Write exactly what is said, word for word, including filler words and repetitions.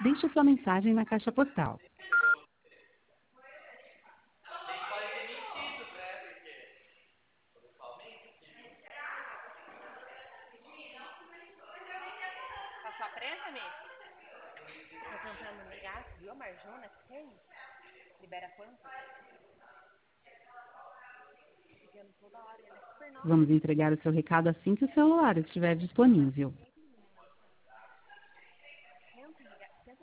Deixe sua mensagem na caixa postal. Passou a prensa, Mi? Tô tentando ligar, viu a Marjona que tem? Libera quanto? Ligando toda hora, ela é super nova. Vamos entregar o seu recado assim que o celular estiver disponível.